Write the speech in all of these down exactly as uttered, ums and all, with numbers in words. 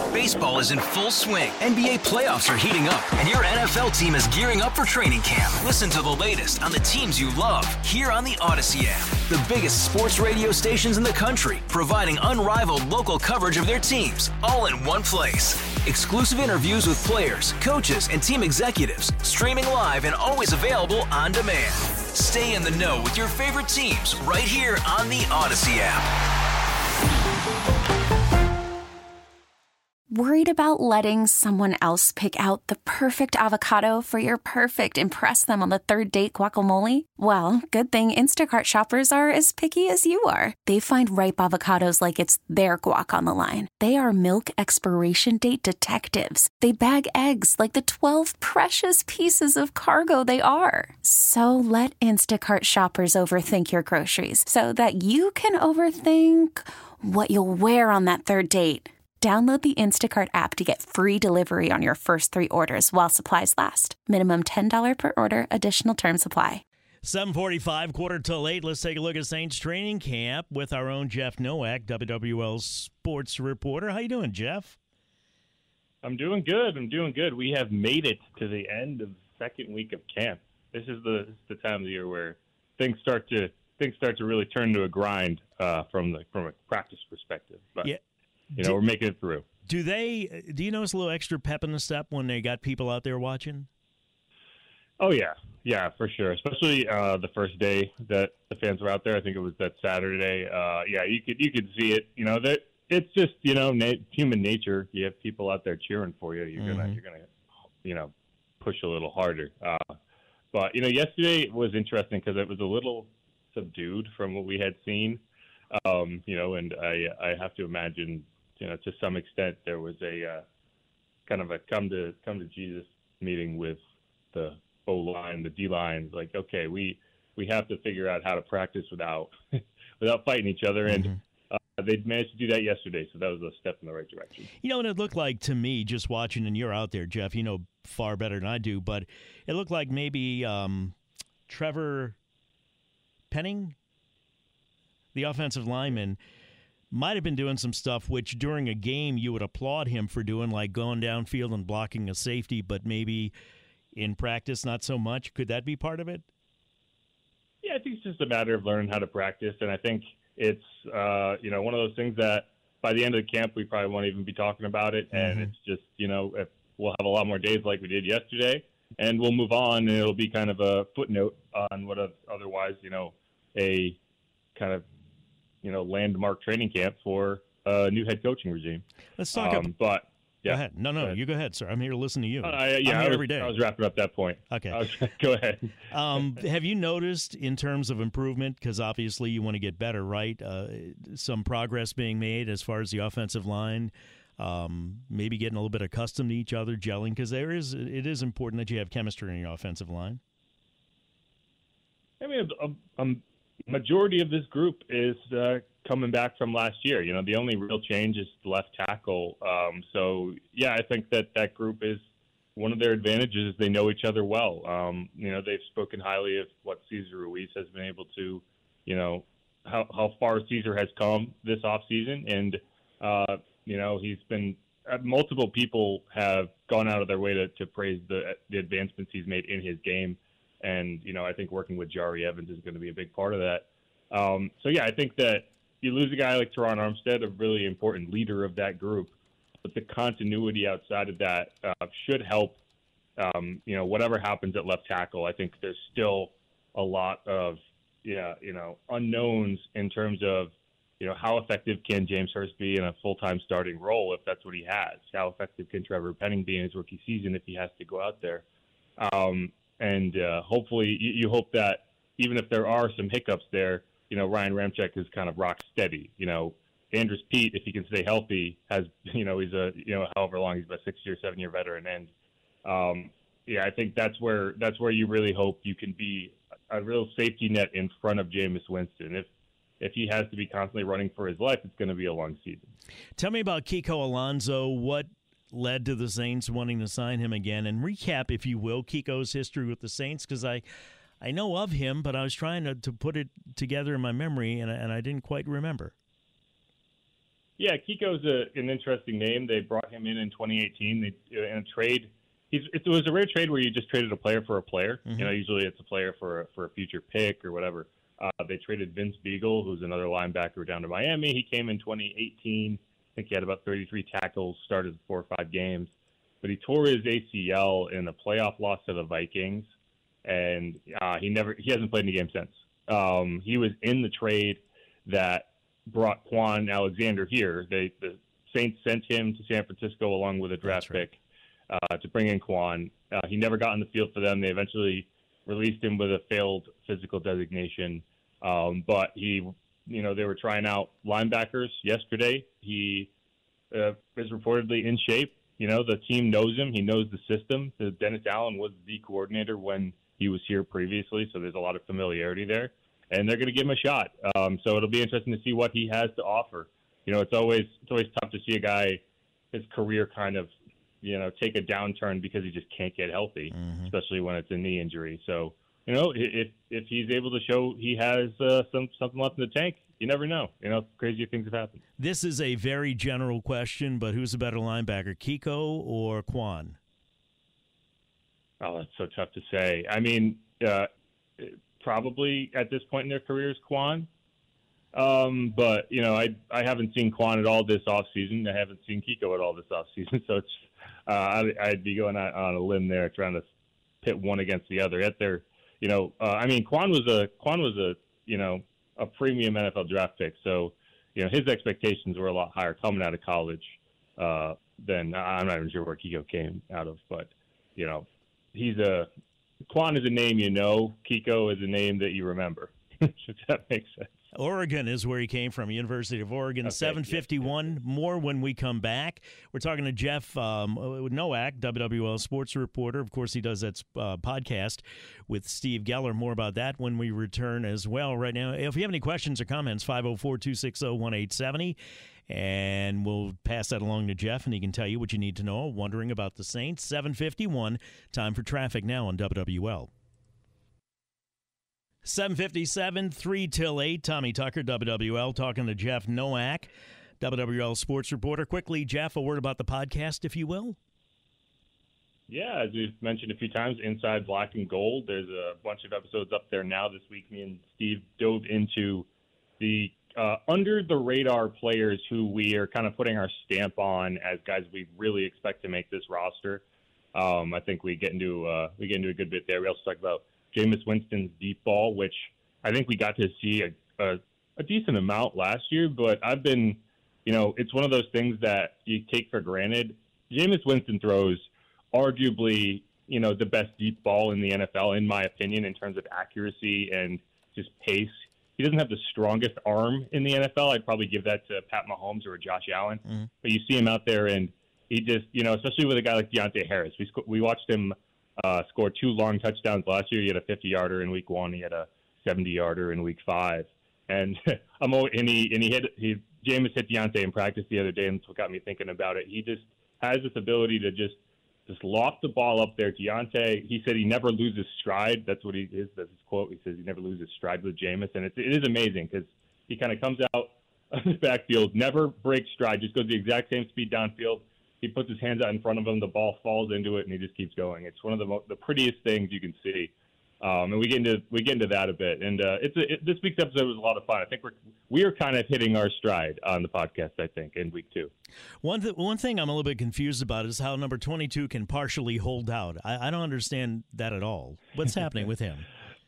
Baseball is in full swing. N B A playoffs are heating up, and your N F L team is gearing up for training camp. Listen to the latest on the teams you love here on the Odyssey app. The biggest sports radio stations in the country, providing unrivaled local coverage of their teams, all in one place. Exclusive interviews with players, coaches, and team executives, streaming live and always available on demand. Stay in the know with your favorite teams right here on the Odyssey app. Worried about letting someone else pick out the perfect avocado for your perfect impress them on the third date guacamole? Well, good thing Instacart shoppers are as picky as you are. They find ripe avocados like it's their guac on the line. They are milk expiration date detectives. They bag eggs like the twelve precious pieces of cargo they are. So let Instacart shoppers overthink your groceries so that you can overthink what you'll wear on that third date. Download the Instacart app to get free delivery on your first three orders while supplies last. Minimum ten dollars per order. Additional terms apply. seven forty-five, quarter till eight. Let's take a look at Saints training camp with our own Jeff Nowak, W W L sports reporter. How you doing, Jeff? I'm doing good. I'm doing good. We have made it to the end of the second week of camp. This is the this is the time of the year where things start to things start to really turn to a grind uh, from the from a practice perspective. But, yeah. You know, do, we're making it through. Do they? Do you notice a little extra pep in the step when they got people out there watching? Oh, yeah. Yeah, for sure. Especially uh, the first day that the fans were out there. I think it was that Saturday. Uh, yeah, you could you could see it. You know, that it's just, you know, na- human nature. You have people out there cheering for you. You're mm-hmm. gonna you're gonna, you know, push a little harder. Uh, but you know, yesterday was interesting because it was a little subdued from what we had seen. Um, you know, and I I have to imagine. You know, to some extent, there was a uh, kind of a come to come to Jesus meeting with the O line, the D line. Like, okay, we we have to figure out how to practice without without fighting each other, and mm-hmm. uh, they managed to do that yesterday. So that was a step in the right direction. You know, and it looked like to me, just watching, and you're out there, Jeff. You know far better than I do, but it looked like maybe um, Trevor Penning, the offensive lineman, might have been doing some stuff which during a game you would applaud him for doing, like going downfield and blocking a safety, but maybe in practice not so much. Could that be part of it? Yeah, I think it's just a matter of learning how to practice, and I think it's uh, you know one of those things that by the end of the camp we probably won't even be talking about it, and mm-hmm. it's just you know if we'll have a lot more days like we did yesterday, and we'll move on, and it'll be kind of a footnote on what otherwise you know a kind of you know, landmark training camp for a new head coaching regime. Let's talk um, about But, yeah. Go ahead. No, no, go you go ahead, sir. I'm here to listen to you. Uh, yeah, I'm here I was, every day. I was wrapping up that point. Okay. Was, go ahead. um, have you noticed in terms of improvement, because obviously you want to get better, right? Uh, some progress being made as far as the offensive line, um, maybe getting a little bit accustomed to each other, gelling, because there is it is important that you have chemistry in your offensive line. I mean, a, a majority of this group is uh, coming back from last year. You know, the only real change is the left tackle. Um, so, yeah, I think that that group is one of their advantages is they know each other well. Um, you know, they've spoken highly of what Cesar Ruiz has been able to, you know, how, how far Cesar has come this offseason. And, uh, you know, he's been uh, – multiple people have gone out of their way to, to praise the, the advancements he's made in his game. And, you know, I think working with Jari Evans is going to be a big part of that. Um, so, yeah, I think that you lose a guy like Teron Armstead, a really important leader of that group, but the continuity outside of that uh, should help, um, you know, whatever happens at left tackle. I think there's still a lot of, yeah, you know, unknowns in terms of, you know, how effective can James Hurst be in a full-time starting role if that's what he has? How effective can Trevor Penning be in his rookie season if he has to go out there? Um, and uh, hopefully you, you hope that even if there are some hiccups there, you know, Ryan Ramczyk is kind of rock steady. You know, Andrus Peat, if he can stay healthy, has, you know, he's a, you know, however long he's a six-year, seven-year veteran. And, um, yeah, I think that's where that's where you really hope you can be a real safety net in front of Jameis Winston. If if he has to be constantly running for his life, it's going to be a long season. Tell me about Kiko Alonso. What led to the Saints wanting to sign him again? And recap, if you will, Kiko's history with the Saints, because I, I know of him, but I was trying to, to put it together in my memory, and I, and I didn't quite remember. Yeah, Kiko's a, an interesting name. They brought him in in twenty eighteen they, in a trade. He's, it was a rare trade where you just traded a player for a player. Mm-hmm. You know, usually it's a player for a, for a future pick or whatever. Uh, they traded Vince Beagle, who's another linebacker, down to Miami. He came in twenty eighteen. I think he had about thirty-three tackles, started four or five games. But he tore his A C L in a playoff loss to the Vikings, and uh, he never he hasn't played in a game since. Um, he was in the trade that brought Quan Alexander here. They, the Saints sent him to San Francisco along with a draft right. pick uh, to bring in Quan. Uh, he never got on the field for them. They eventually released him with a failed physical designation. Um, but he, you know, they were trying out linebackers yesterday. He uh, is reportedly in shape. You know, the team knows him. He knows the system. So Dennis Allen was the coordinator when he was here previously, so there's a lot of familiarity there. And they're going to give him a shot. Um, so it'll be interesting to see what he has to offer. You know, it's always it's always tough to see a guy, his career kind of, you know, take a downturn because he just can't get healthy, mm-hmm. especially when it's a knee injury. So, you know, if if he's able to show he has uh, some something left in the tank, you never know. You know, crazy things have happened. This is a very general question, but who's a better linebacker, Kiko or Quan? Oh, that's so tough to say. I mean, uh, probably at this point in their careers, Quan. Um, but, you know, I I haven't seen Quan at all this offseason. I haven't seen Kiko at all this offseason. So it's uh, I'd, I'd be going on, on a limb there trying to pit one against the other. At their, you know, uh, I mean, Quan was a Quan was a, you know, a premium N F L draft pick. So, you know, his expectations were a lot higher coming out of college uh, than I'm not even sure where Kiko came out of. But, you know, he's a Quan is a name you know. Kiko is a name that you remember. If that makes sense. Oregon is where he came from, University of Oregon. Okay, seven fifty-one, yeah. More when we come back. We're talking to Jeff um, Nowak, W W L sports reporter. Of course, he does that uh, podcast with Steve Geller. More about that when we return as well. Right now, if you have any questions or comments, five oh four, two six oh, one eight seven oh. And we'll pass that along to Jeff, and he can tell you what you need to know. Wondering about the Saints. seven fifty-one, time for traffic now on W W L. seven fifty-seven, three till eight. Tommy Tucker, W W L, talking to Jeff Nowak, W W L sports reporter. Quickly, Jeff, a word about the podcast, if you will. Yeah, as we've mentioned a few times, Inside Black and Gold. There's a bunch of episodes up there now. This week, me and Steve dove into the uh, under-the-radar players who we are kind of putting our stamp on as guys we really expect to make this roster. Um, I think we get into uh, we get into a good bit there. We also talk about Jameis Winston's deep ball, which I think we got to see a, a, a decent amount last year, but I've been, you know, it's one of those things that you take for granted. Jameis Winston throws arguably, you know, the best deep ball in the N F L, in my opinion, in terms of accuracy and just pace. He doesn't have the strongest arm in the N F L. I'd probably give that to Pat Mahomes or Josh Allen. Mm-hmm. But you see him out there, and he just, you know, especially with a guy like Deontay Harris. We sc- we watched him uh, score two long touchdowns last year. He had a fifty-yarder in week one. He had a seventy-yarder in week five. And I'm and he and he hit he Jameis hit Deontay in practice the other day, and that's what got me thinking about it. He just has this ability to just just loft the ball up there. Deontay, he said he never loses stride. That's what he is. That's his quote. He says he never loses stride with Jameis, and it's, it is amazing because he kind of comes out of the backfield, never breaks stride, just goes the exact same speed downfield. He puts his hands out in front of him, the ball falls into it, and he just keeps going. It's one of the mo- the prettiest things you can see. Um, and we get into we get into that a bit. And uh, it's a, it, this week's episode was a lot of fun. I think we're we are kind of hitting our stride on the podcast, I think, in week two. One th- one thing I'm a little bit confused about is how number twenty-two can partially hold out. I, I don't understand that at all. What's happening with him?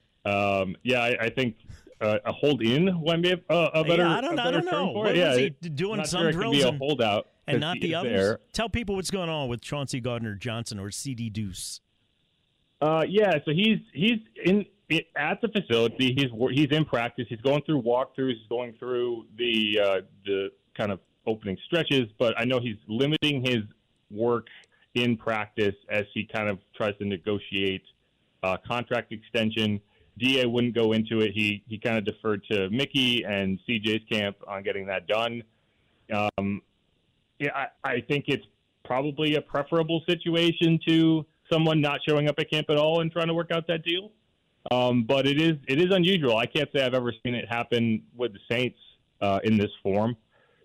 Um, yeah, I, I think uh, a hold in might be a, a better. Yeah, I don't, a I don't know. For what it. Yeah, was he doing some sure drills it could be and, a holdout and not the others? There. Tell people what's going on with Chauncey Gardner-Johnson or C D Deuce. Uh, yeah, so he's he's in it, at the facility. He's he's in practice. He's going through walkthroughs. He's going through the uh, the kind of opening stretches. But I know he's limiting his work in practice as he kind of tries to negotiate uh, contract extension. D A wouldn't go into it. He he kind of deferred to Mickey and C J's camp on getting that done. Um, yeah, I, I think it's probably a preferable situation to someone not showing up at camp at all and trying to work out that deal. Um, but it is it is unusual. I can't say I've ever seen it happen with the Saints uh, in this form.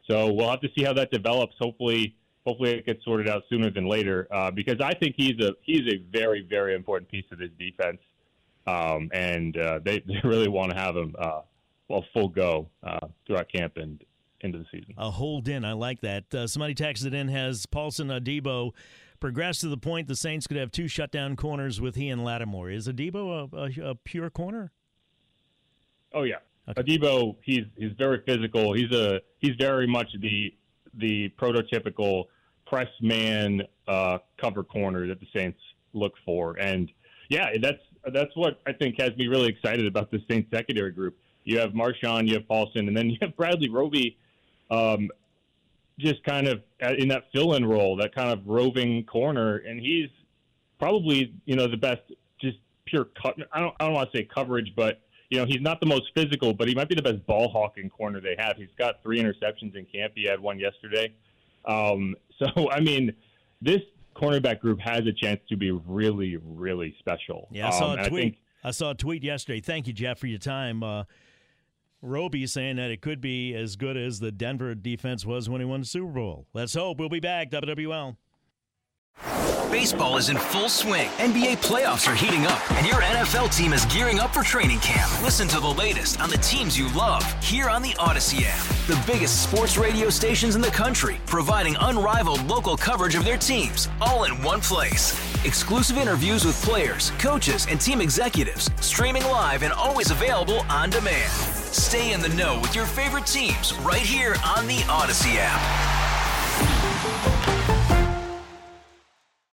So we'll have to see how that develops. Hopefully, hopefully it gets sorted out sooner than later, uh, because I think he's a he's a very, very important piece of this defense, um, and uh, they, they really want to have him uh, well full go uh, throughout camp and into the season. A hold in, I like that. Uh, somebody texted in, has Paulson Adebo progressed to the point the Saints could have two shutdown corners with he and Lattimore? Is Adebo a, a, a pure corner? Oh yeah, okay. Adebo, he's he's very physical. He's a he's very much the the prototypical press man uh, cover corner that the Saints look for, and yeah, that's that's what I think has me really excited about the Saints secondary group. You have Marshawn, you have Paulson, and then you have Bradley Roby, um, just kind of in that fill-in role, that kind of roving corner, and he's probably, you know, the best, just pure cut. I don't, I don't want to say coverage, but you know, he's not the most physical, but he might be the best ball hawking corner they have. He's got three interceptions in camp. He had one yesterday. Um, so, I mean, this cornerback group has a chance to be really, really special. Yeah, I saw um, a tweet. I, think, I saw a tweet yesterday. Thank you, Jeff, for your time. Uh, Roby saying that it could be as good as the Denver defense was when he won the Super Bowl. Let's hope. We'll be back. W W L. Baseball is in full swing. N B A playoffs are heating up, and your N F L team is gearing up for training camp. Listen to the latest on the teams you love here on the Odyssey app. The biggest sports radio stations in the country, providing unrivaled local coverage of their teams, all in one place. Exclusive interviews with players, coaches, and team executives, streaming live and always available on demand. Stay in the know with your favorite teams right here on the Odyssey app.